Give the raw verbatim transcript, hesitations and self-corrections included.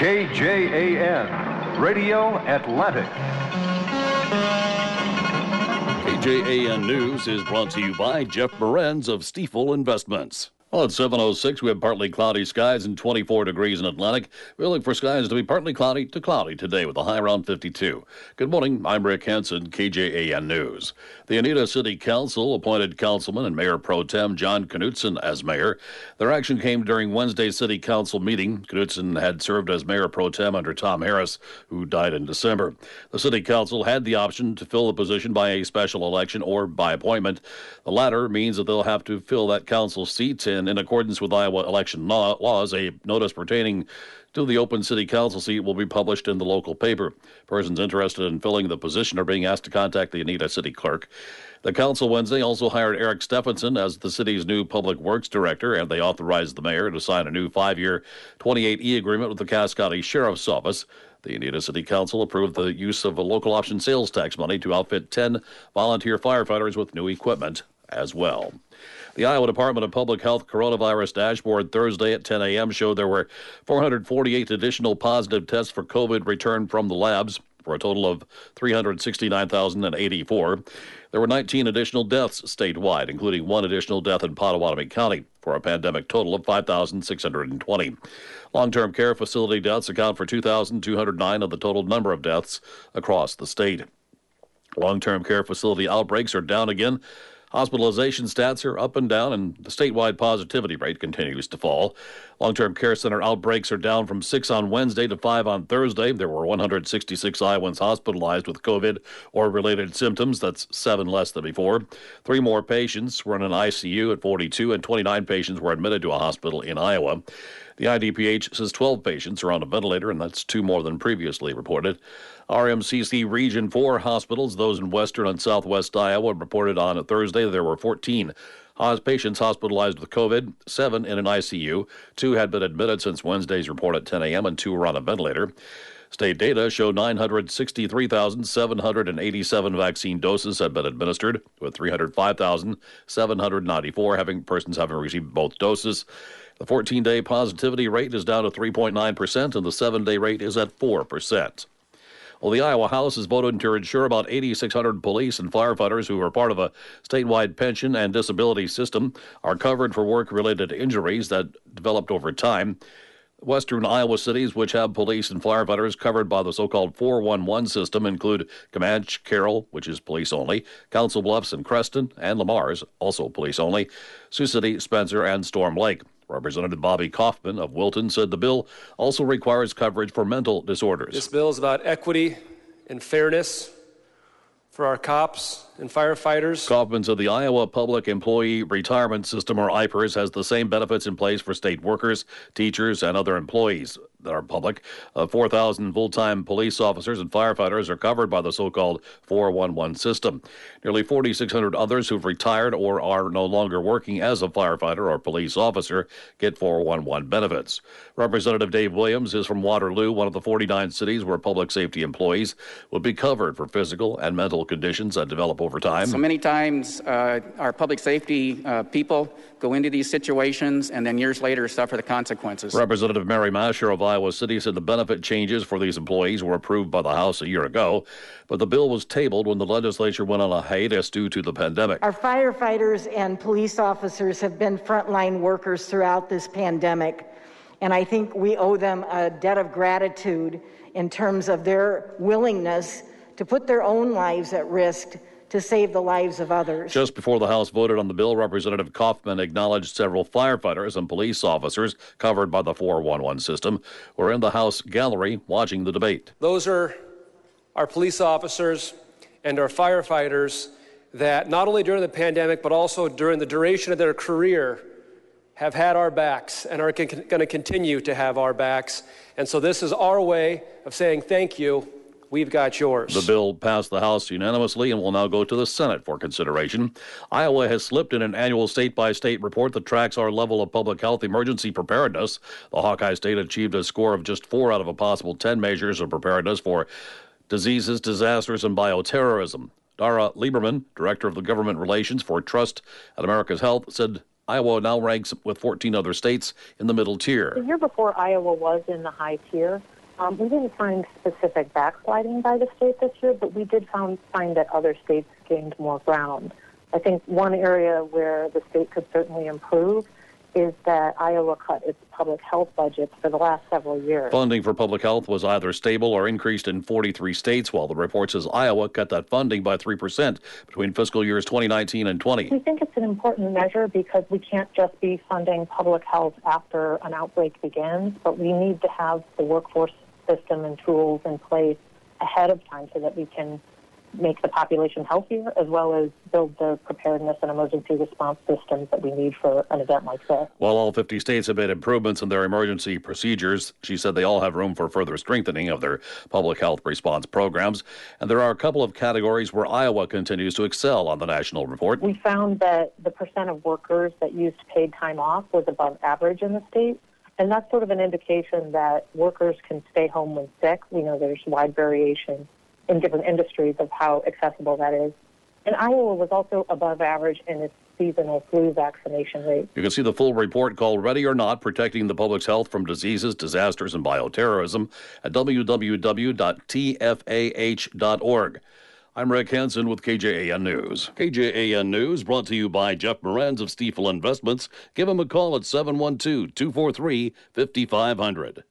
K J A N, Radio Atlantic. K J A N News is brought to you by Jeff Morenz of Stiefel Investments. Well, at seven oh six, we have partly cloudy skies and twenty-four degrees in Atlantic. We're looking for skies to be partly cloudy to cloudy today with a high around fifty-two. Good morning. I'm Rick Hansen, K J A N News. The Oneida City Council appointed Councilman and Mayor Pro Tem John Knutson as mayor. Their action came during Wednesday's City Council meeting. Knutson had served as Mayor Pro Tem under Tom Harris, who died in December. The City Council had the option to fill the position by a special election or by appointment. The latter means that they'll have to fill that council seat, and in accordance with Iowa election law, laws, a notice pertaining to the open city council seat will be published in the local paper. Persons interested in filling the position are being asked to contact the Oneida City Clerk. The council Wednesday also hired Eric Stephenson as the city's new public works director, and they authorized the mayor to sign a new five-year twenty-eight E agreement with the Cass County Sheriff's Office. The Oneida City Council approved the use of a local option sales tax money to outfit ten volunteer firefighters with new equipment as well. The Iowa Department of Public Health coronavirus dashboard Thursday at ten a.m. showed there were four hundred forty-eight additional positive tests for COVID returned from the labs, for a total of three hundred sixty-nine thousand eighty-four. There were nineteen additional deaths statewide, including one additional death in Pottawatomie County, for a pandemic total of five thousand six hundred twenty. Long-term care facility deaths account for two thousand two hundred nine of the total number of deaths across the state. Long-term care facility outbreaks are down again. Hospitalization stats are up and down, and the statewide positivity rate continues to fall. Long-term care center outbreaks are down from six on Wednesday to five on Thursday. There were one hundred sixty-six Iowans hospitalized with COVID or related symptoms. That's seven less than before. Three more patients were in an I C U at forty-two, and twenty-nine patients were admitted to a hospital in Iowa. The I D P H says twelve patients are on a ventilator, and that's two more than previously reported. R M C C Region four hospitals, those in western and southwest Iowa, reported on a Thursday there were fourteen patients hospitalized with COVID, seven in an I C U. Two had been admitted since Wednesday's report at ten a.m., and two were on a ventilator. State data show nine hundred sixty-three thousand seven hundred eighty-seven vaccine doses have been administered, with three hundred five thousand seven hundred ninety-four having persons having received both doses. The fourteen-day positivity rate is down to three point nine percent, and the seven-day rate is at four percent. Well, the Iowa House has voted to ensure about eighty-six hundred police and firefighters who are part of a statewide pension and disability system are covered for work-related injuries that developed over time. Western Iowa cities, which have police and firefighters covered by the so-called four one one system, include Comanche, Carroll, which is police only, Council Bluffs and Creston, and Lamar's, also police only, Sioux City, Spencer, and Storm Lake. Representative Bobby Kaufman of Wilton said the bill also requires coverage for mental disorders. This bill is about equity and fairness for our cops and firefighters. Kaufman said the Iowa Public Employee Retirement System, or I P E R S, has the same benefits in place for state workers, teachers, and other employees that are public. Uh, four thousand full-time police officers and firefighters are covered by the so-called four one one system. Nearly forty-six hundred others who've retired or are no longer working as a firefighter or police officer get four one one benefits. Representative Dave Williams is from Waterloo, one of the forty-nine cities where public safety employees will be covered for physical and mental conditions that develop over time. So many times uh, our public safety uh, people go into these situations and then years later suffer the consequences. Representative Mary Masher of Iowa City said the benefit changes for these employees were approved by the House a year ago, but the bill was tabled when the legislature went on a hiatus due to the pandemic. Our firefighters and police officers have been frontline workers throughout this pandemic, and I think we owe them a debt of gratitude in terms of their willingness to put their own lives at risk to save the lives of others. Just before the House voted on the bill, Representative Kaufman acknowledged several firefighters and police officers covered by the four one one system were in the House gallery watching the debate. Those are our police officers and our firefighters that not only during the pandemic, but also during the duration of their career have had our backs and are going to continue to have our backs. And so this is our way of saying thank you. We've got yours. The bill passed the House unanimously and will now go to the Senate for consideration. Iowa has slipped in an annual state-by-state report that tracks our level of public health emergency preparedness. The Hawkeye State achieved a score of just four out of a possible ten measures of preparedness for diseases, disasters, and bioterrorism. Dara Lieberman, director of the government relations for Trust at America's Health, said Iowa now ranks with fourteen other states in the middle tier. The year before, Iowa was in the high tier. Um, we didn't find specific backsliding by the state this year, but we did found, find that other states gained more ground. I think one area where the state could certainly improve is that Iowa cut its public health budgets for the last several years. Funding for public health was either stable or increased in forty-three states, while the report says Iowa cut that funding by three percent between fiscal years twenty nineteen and twenty. We think it's an important measure because we can't just be funding public health after an outbreak begins, but we need to have the workforce system and tools in place ahead of time so that we can make the population healthier, as well as build the preparedness and emergency response systems that we need for an event like this. While all fifty states have made improvements in their emergency procedures, she said they all have room for further strengthening of their public health response programs. And there are a couple of categories where Iowa continues to excel on the national report. We found that the percent of workers that used paid time off was above average in the state. And that's sort of an indication that workers can stay home when sick. We know there's wide variation in different industries of how accessible that is. And Iowa was also above average in its seasonal flu vaccination rate. You can see the full report called Ready or Not, Protecting the Public's Health from Diseases, Disasters, and Bioterrorism at w w w dot t f a h dot org. I'm Rick Hansen with K J A N News. K J A N News brought to you by Jeff Moranz of Stiefel Investments. Give him a call at seven one two, two four three, five five zero zero.